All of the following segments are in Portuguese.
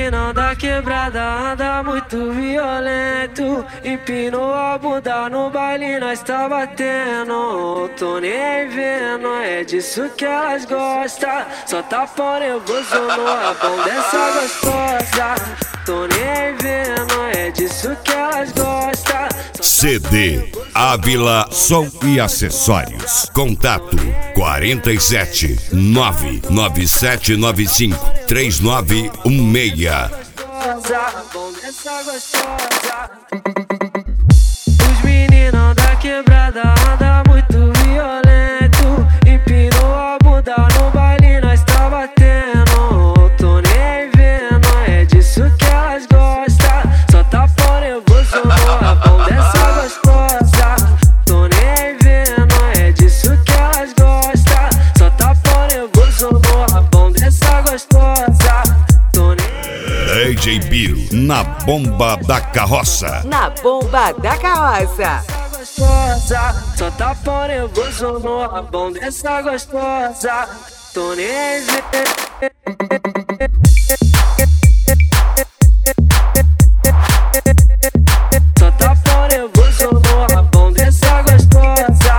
meninão da quebrada anda muito violento. Empinou a bunda no baile, nós tá batendo. Tô nem vendo, é disso que elas gostam. Só tá pau nervoso no rabão dessa gostosa. Tô nem vendo, é disso que elas gostam. CD Ávila Som e Acessórios. Contato 47 99795 3916. Os meninão da quebrada anda muito violento. Empinou a bunda no baile, nós tá batendo. Tô nem vendo, é disso que elas gostam. Só tá pau nervoso no rabão dessa gostosa. Tô nem vendo, é disso que elas gostam. Só tá pau nervoso no rabão dessa gostosa. DJ Bill na bomba da carroça. Na bomba da carroça. Só tá pau nervoso no rabão dessa gostosa. Tô nem vendo. Só tá pau nervoso no rabão dessa gostosa.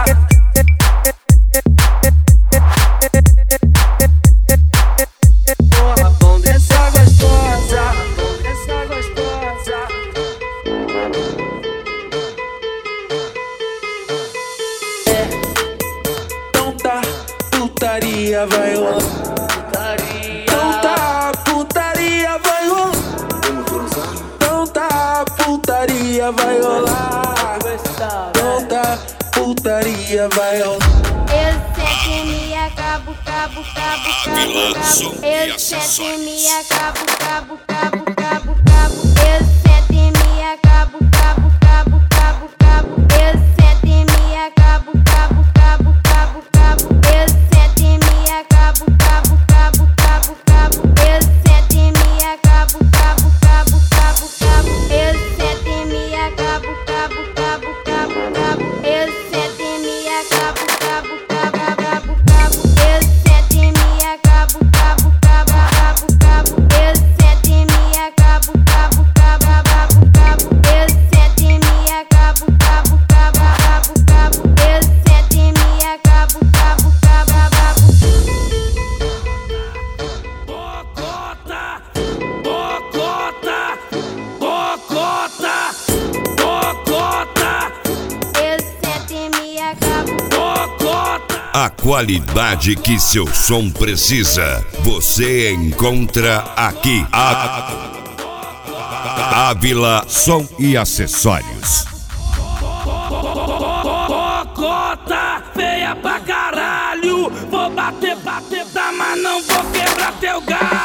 No rabão dessa gostosa. Dessa gostosa. Putaria vai rolar. Tanta putaria vai rolar. Tanta putaria vai rolar. Tanta putaria vai rolar. Eu sei que me acabo, cabo, cabo, cabo. Eu sei que me acabo, cabo, cabo, cabo, cabo. Eu sei que me acabo, cabo, cabo, cabo, cabo. Eu sei que me acabo, cabo, cabo, cabo, cabo. Eu sei que me acabo, cabo, cabo, cabo, cabo. Eu sei que me acabo, cabo, cabo, cabo, cabo. Eu sei que me acabo, cabo, cabo, cabo, cabo. Eu sei que me acabo, cabo, cabo, cabo, cabo. Eu sei que me acabo, cabo, cabo, cabo, cabo. Eu sei que me acabo, cabo, cabo, cabo, cabo. Eu sei que me acabo, cabo, cabo, cabo, cabo. Eu sei que me acabo, cabo, cabo, cabo. Bocota, bocota, bocota, bocota. Eu sei que me acabo. Bocota. A qualidade que seu som precisa, você encontra aqui. Ávila Som e Acessórios. Bocota, feia pra caralho. Vou bater, bater, tá, mas não vou quebrar teu galho.